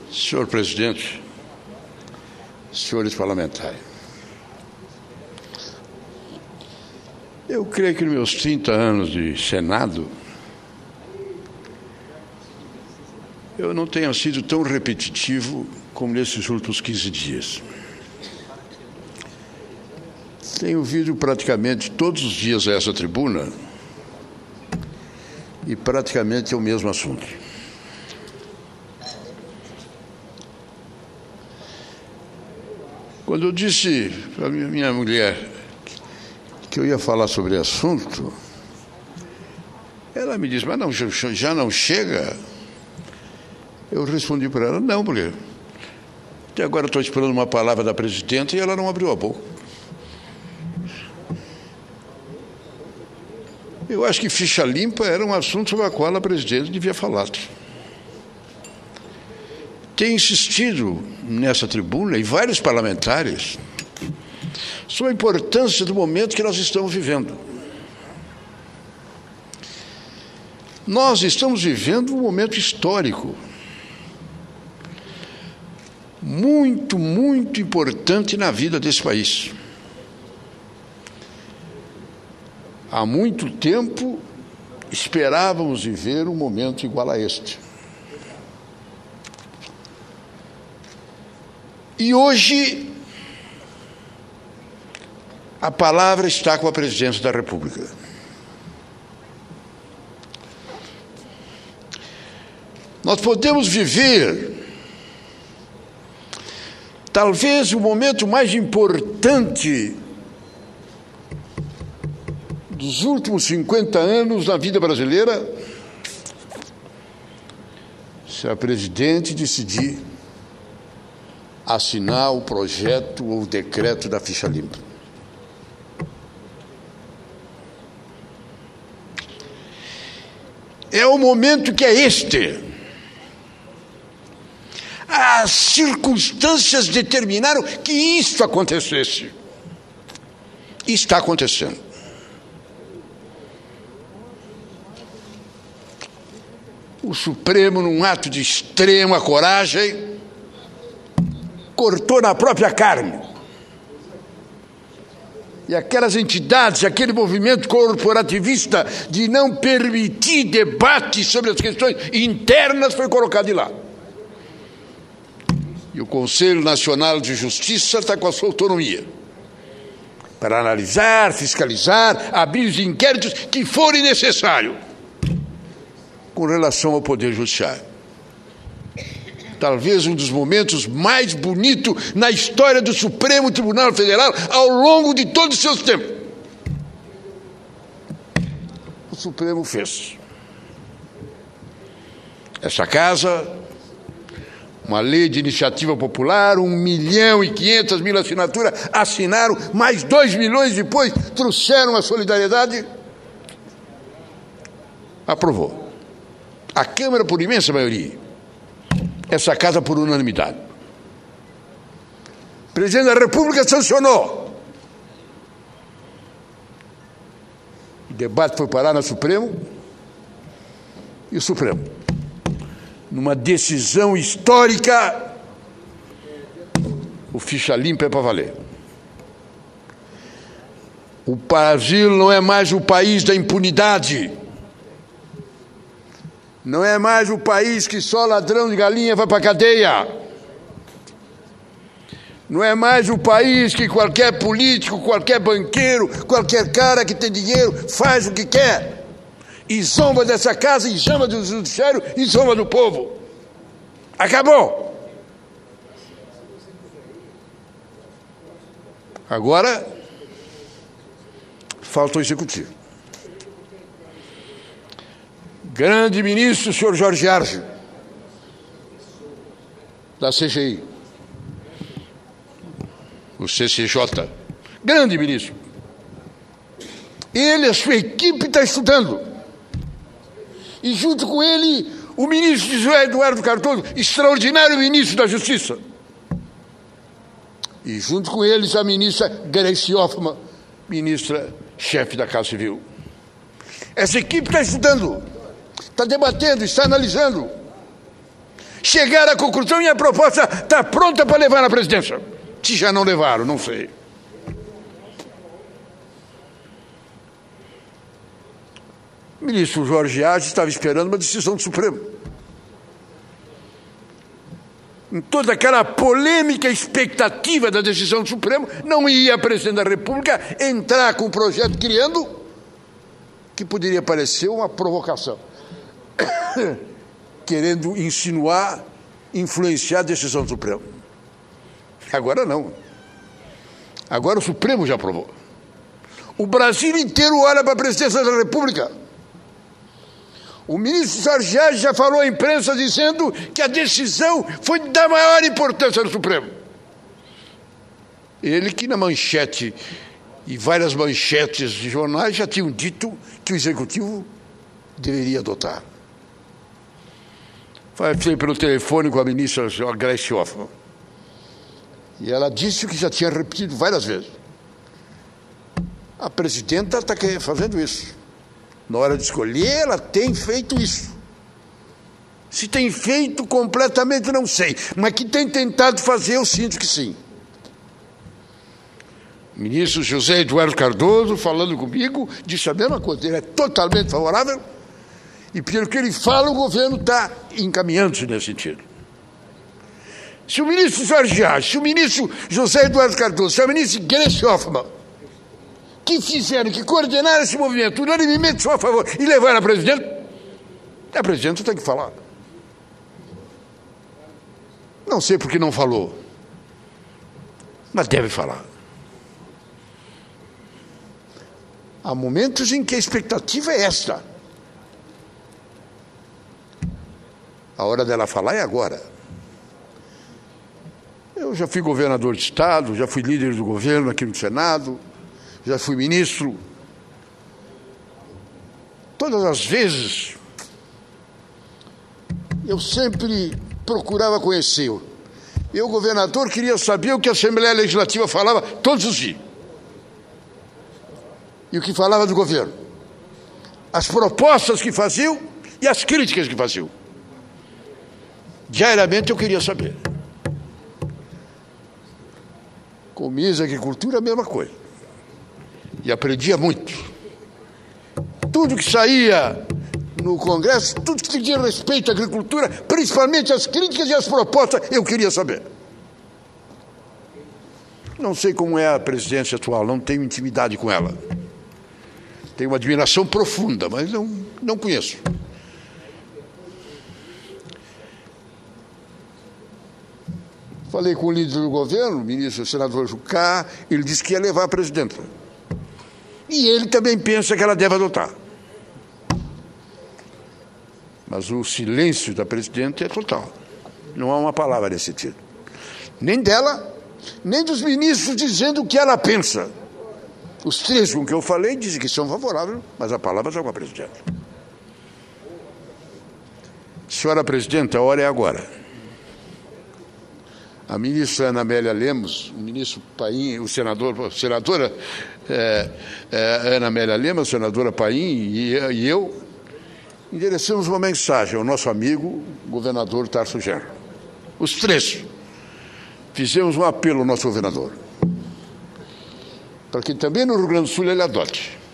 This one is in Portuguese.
Senhor presidente, senhores parlamentares, eu creio que nos meus 30 anos de Senado, eu não tenha sido tão repetitivo como nesses últimos 15 dias. Tenho vindo praticamente todos os dias a essa tribuna e praticamente é o mesmo assunto. Quando eu disse para minha mulher que eu ia falar sobre o assunto, ela me disse, mas não, já não chega? Eu respondi para ela, não, porque até agora estou esperando uma palavra da presidenta e ela não abriu a boca. Eu acho que ficha limpa era um assunto sobre o qual a presidente devia falar. Tenho insistido nessa tribuna e vários parlamentares sobre a importância do momento que nós estamos vivendo. Nós estamos vivendo um momento histórico, muito, muito importante na vida desse país. Há muito tempo esperávamos viver um momento igual a este. E hoje a palavra está com a presidência da República. Nós podemos viver talvez o momento mais importante dos últimos 50 anos na vida brasileira, se a presidente decidir assinar o projeto ou o decreto da ficha limpa. É o momento que é este. As circunstâncias determinaram que isso acontecesse. E está acontecendo. O Supremo, num ato de extrema coragem, cortou na própria carne. E aquelas entidades, aquele movimento corporativista de não permitir debate sobre as questões internas foi colocado de lado. E o Conselho Nacional de Justiça está com a sua autonomia para analisar, fiscalizar, abrir os inquéritos que forem necessários com relação ao Poder Judiciário. Talvez um dos momentos mais bonitos na história do Supremo Tribunal Federal ao longo de todos os seus tempos. O Supremo fez. Essa casa, uma lei de iniciativa popular, 1.500.000 assinaturas, assinaram, mais 2 milhões depois trouxeram a solidariedade, aprovou. A Câmara por imensa maioria. Essa casa por unanimidade. O presidente da República sancionou. O debate foi parar no Supremo. E o Supremo, numa decisão histórica, o ficha limpa é para valer. O Brasil não é mais o país da impunidade. Não é mais o país que só ladrão de galinha vai para a cadeia. Não é mais o país que qualquer político, qualquer banqueiro, qualquer cara que tem dinheiro faz o que quer. E zomba dessa casa, e zomba do judiciário, e zomba do povo. Acabou. Agora, falta o executivo. Grande ministro, senhor Jorge Argel, da CGI, o CCJ, grande ministro. Ele, a sua equipe está estudando. E junto com ele, o ministro José Eduardo Cardoso, extraordinário ministro da Justiça. E junto com eles, a ministra Gleice Hoffmann, ministra-chefe da Casa Civil. Essa equipe está estudando. Está debatendo, está analisando. chegaram à conclusão e a proposta está pronta para levar na presidência. Se já não levaram, não sei. O ministro Jorge Arce estava esperando uma decisão do Supremo. Em toda aquela polêmica expectativa da decisão do Supremo, não ia a presidente da República entrar com um projeto criando que poderia parecer uma provocação, querendo insinuar, influenciar a decisão do Supremo. Agora não. Agora o Supremo já aprovou. O Brasil inteiro olha para a presidência da República. O ministro Jorge Arce já falou à imprensa dizendo que a decisão foi da maior importância do Supremo. Ele que na manchete e várias manchetes de jornais já tinham dito que o Executivo deveria adotar. Falei pelo telefone com a ministra Gleisi Hoffmann. E ela disse o que já tinha repetido várias vezes. A presidenta está fazendo isso. Na hora de escolher, ela tem feito isso. Se tem feito completamente, não sei. Mas que tem tentado fazer, eu sinto que sim. O ministro José Eduardo Cardoso, falando comigo, disse a mesma coisa. Ele é totalmente favorável. E pelo que ele fala, o governo está encaminhando-se nesse sentido. Se o ministro Jorge Arce, se o ministro José Eduardo Cardoso, se o ministro Gleisi Hoffmann, que fizeram, que coordenaram esse movimento, unanimemente só a favor, e levaram a presidente tem que falar. Não sei por que não falou, mas deve falar. Há momentos em que a expectativa é esta. A hora dela falar é agora. Eu já fui governador de Estado, já fui líder do governo aqui no Senado, já fui ministro. Todas as vezes, eu sempre procurava conhecer. Eu, governador, queria saber o que a Assembleia Legislativa falava todos os dias. E o que falava do governo. As propostas que faziam e as críticas que faziam. Diariamente eu queria saber. Com Minas e Agricultura, a mesma coisa. E aprendia muito. Tudo que saía no Congresso, tudo que tinha respeito à agricultura, principalmente as críticas e as propostas, eu queria saber. Não sei como é a presidência atual, não tenho intimidade com ela. Tenho uma admiração profunda, mas não conheço. Falei com o líder do governo, o ministro, o senador Jucá, ele disse que ia levar a presidenta. E ele também pensa que ela deve adotar. Mas o silêncio da presidenta é total. Não há uma palavra nesse sentido. Nem dela, nem dos ministros dizendo o que ela pensa. Os três com que eu falei dizem que são favoráveis, mas a palavra está com a presidenta. Senhora presidenta, a hora é agora. A ministra Ana Amélia Lemos, o ministro Paim, a senadora Ana Amélia Lemos, a senadora Paim e eu, endereçamos uma mensagem ao nosso amigo, governador Tarso Genro. Os três fizemos um apelo ao nosso governador, para que também no Rio Grande do Sul ele adote.